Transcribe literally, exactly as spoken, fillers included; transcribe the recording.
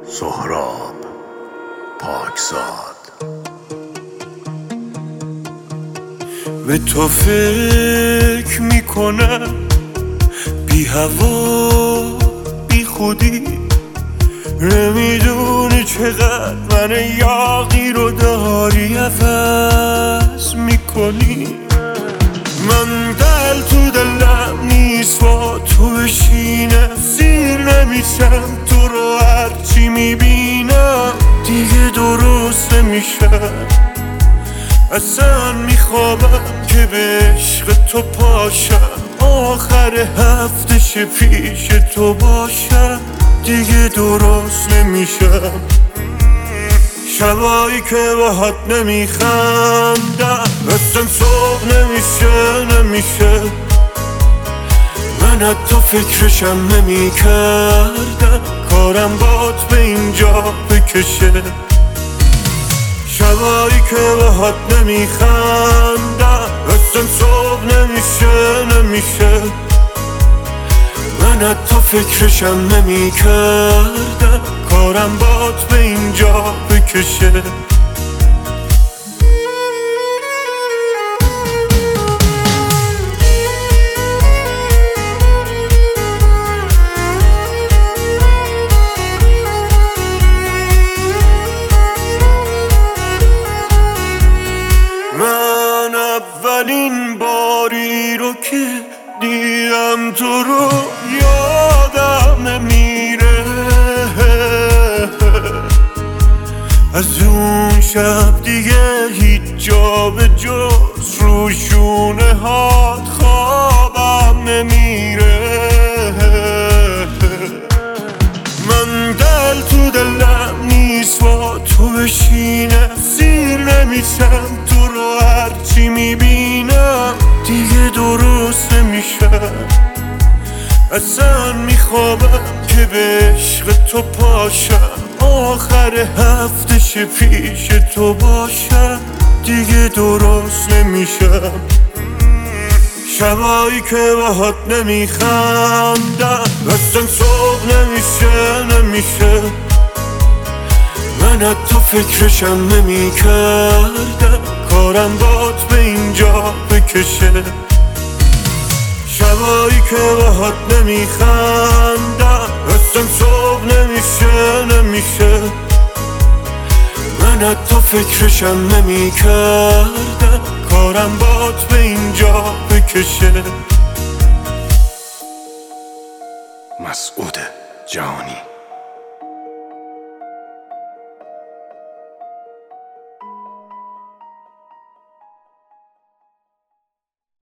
سهراب پاکزاد. به تو فکر میکنم بی هوا بی خودی، نمیدونی چقدر من یاغی رو داری عوض میکنی. من دل تو دلم نیست با تو بشینم، سیر نمیشم تو رو هرچی میبینم دیگه درست نمیشم. اصلا میخوابم که به عشق تو پاشم، آخر هفتش پیش تو باشم دیگه درست نمیشم. شبایی که باهات نمیخندم اصلا صبح نمیشه نمیشه. من حتی فکرشم نمیکردم کارم بات به اینجا بکشه. شبایی که باهات نمیخندم اصلا صبح نمیشه نمیشه. من حتی فکرشم نمیکردم کارم بات به اینجا بکشه. من اولین باری رو که دیدم تو رو یادم نمیره، از اون شب دیگه هیچ جا به جز رو شونه هات خوابم نمیره. من دل تو دلم نیست با تو بشینم، سیر نمیشم تو رو هرچی میبینم دیگه درست نمیشم. اصلا میخوابم که به عشق تو پاشم، آخر هفتش پیش تو باشم دیگه درست نمیشم. شبایی که باهات نمیخندم اصلا صبح نمیشه نمیشه. من حتی فکرشم نمیکردم کارم بات به اینجا بکشه. شبایی که باهات نمیخندم اصلا صبح نمیشه نمیشه. من حتی فکرشم نمیکردم کارم بات به اینجا بکشه. مسعود جهانی.